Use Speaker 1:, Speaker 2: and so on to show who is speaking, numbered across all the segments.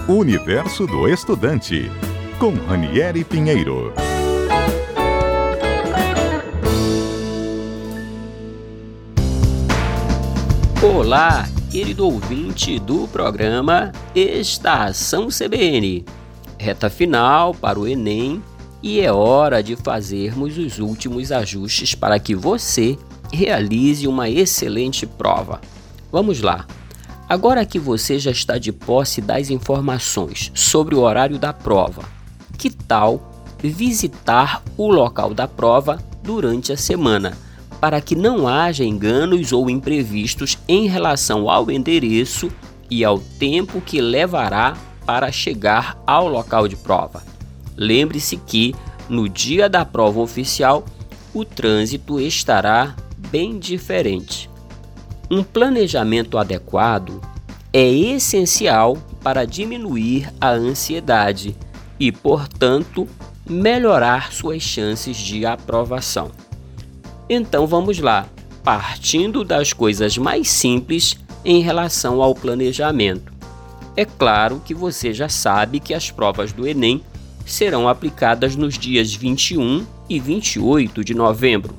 Speaker 1: O Universo do Estudante, com Ranieri Pinheiro.
Speaker 2: Olá, querido ouvinte do programa Estação CBN. Reta final para o Enem e é hora de fazermos os últimos ajustes para que você realize uma excelente prova. Vamos lá. Agora que você já está de posse das informações sobre o horário da prova, que tal visitar o local da prova durante a semana, para que não haja enganos ou imprevistos em relação ao endereço e ao tempo que levará para chegar ao local de prova? Lembre-se que, no dia da prova oficial, o trânsito estará bem diferente. Um planejamento adequado é essencial para diminuir a ansiedade e, portanto, melhorar suas chances de aprovação. Então vamos lá, partindo das coisas mais simples em relação ao planejamento. É claro que você já sabe que as provas do Enem serão aplicadas nos dias 21 e 28 de novembro.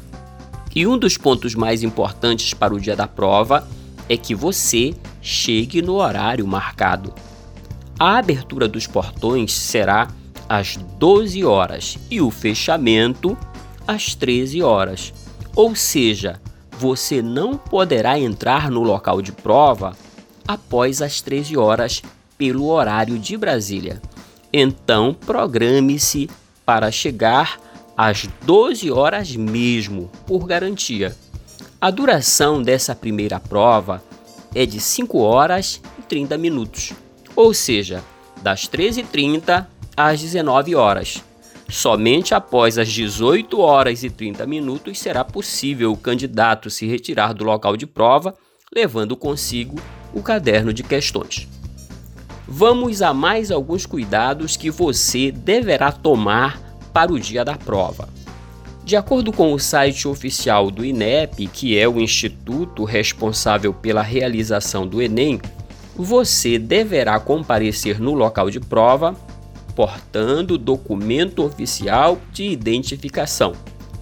Speaker 2: E um dos pontos mais importantes para o dia da prova é que você chegue no horário marcado. A abertura dos portões será às 12 horas e o fechamento às 13 horas. Ou seja, você não poderá entrar no local de prova após as 13 horas pelo horário de Brasília. Então, programe-se para chegar às 12 horas mesmo, por garantia. A duração dessa primeira prova é de 5 horas e 30 minutos, ou seja, das 13h30 às 19 horas. Somente após as 18 horas e 30 minutos será possível o candidato se retirar do local de prova, levando consigo o caderno de questões. Vamos a mais alguns cuidados que você deverá tomar para o dia da prova. De acordo com o site oficial do INEP, que é o instituto responsável pela realização do Enem, você deverá comparecer no local de prova portando documento oficial de identificação,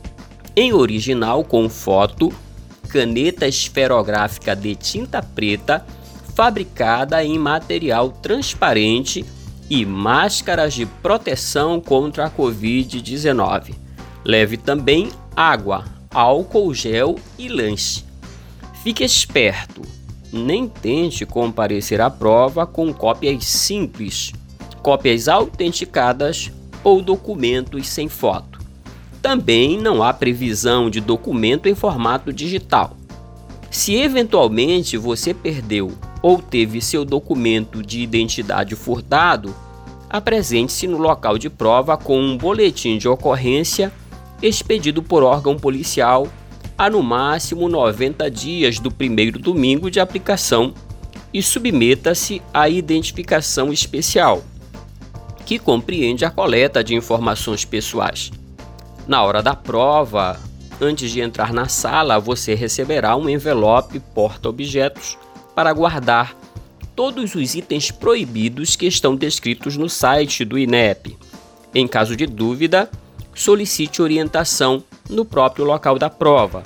Speaker 2: em original com foto, caneta esferográfica de tinta preta, fabricada em material transparente e máscaras de proteção contra a Covid-19. Leve também água, álcool gel e lanche. Fique esperto, nem tente comparecer à prova com cópias simples, cópias autenticadas ou documentos sem foto. Também não há previsão de documento em formato digital. Se eventualmente você perdeu ou teve seu documento de identidade furtado, apresente-se no local de prova com um boletim de ocorrência expedido por órgão policial há no máximo 90 dias do primeiro domingo de aplicação e submeta-se à identificação especial, que compreende a coleta de informações pessoais. Na hora da prova, antes de entrar na sala, você receberá um envelope porta-objetos para guardar todos os itens proibidos que estão descritos no site do INEP. Em caso de dúvida, solicite orientação no próprio local da prova.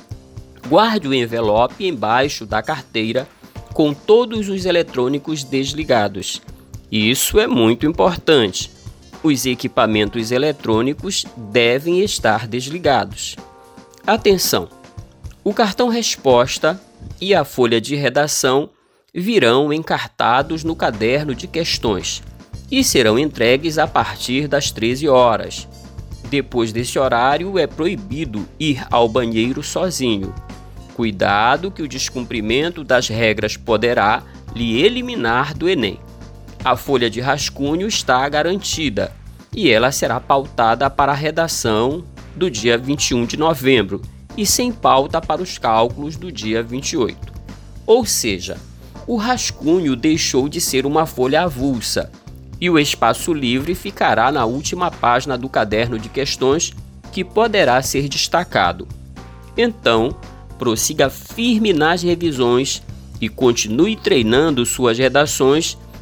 Speaker 2: Guarde o envelope embaixo da carteira com todos os eletrônicos desligados. Isso é muito importante. Os equipamentos eletrônicos devem estar desligados. Atenção! O cartão resposta e a folha de redação virão encartados no caderno de questões e serão entregues a partir das 13 horas. Depois desse horário, é proibido ir ao banheiro sozinho. Cuidado que o descumprimento das regras poderá lhe eliminar do Enem. A folha de rascunho está garantida e ela será pautada para a redação do dia 21 de novembro e sem pauta para os cálculos do dia 28. Ou seja, o rascunho deixou de ser uma folha avulsa e o espaço livre ficará na última página do caderno de questões, que poderá ser destacado. Então, prossiga firme nas revisões e continue treinando suas redações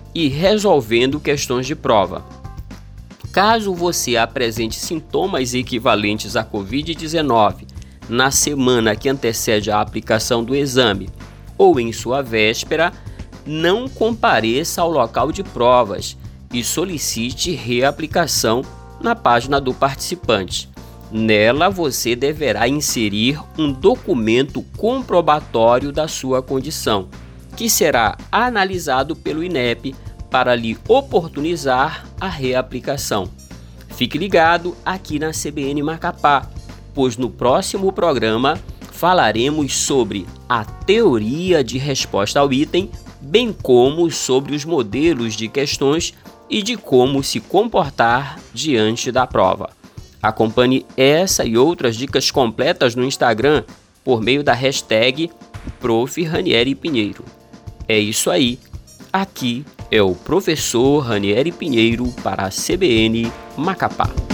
Speaker 2: e resolvendo questões de prova. Caso você apresente sintomas equivalentes à Covid-19 na semana que antecede a aplicação do exame ou em sua véspera, não compareça ao local de provas e solicite reaplicação na página do participante. Nela, você deverá inserir um documento comprobatório da sua condição, que será analisado pelo INEP para lhe oportunizar a reaplicação. Fique ligado aqui na CBN Macapá, pois no próximo programa falaremos sobre a teoria de resposta ao item, bem como sobre os modelos de questões e de como se comportar diante da prova. Acompanhe essa e outras dicas completas no Instagram por meio da hashtag Prof. Ranieri Pinheiro. É isso aí. Aqui é o professor Ranieri Pinheiro para a CBN Macapá.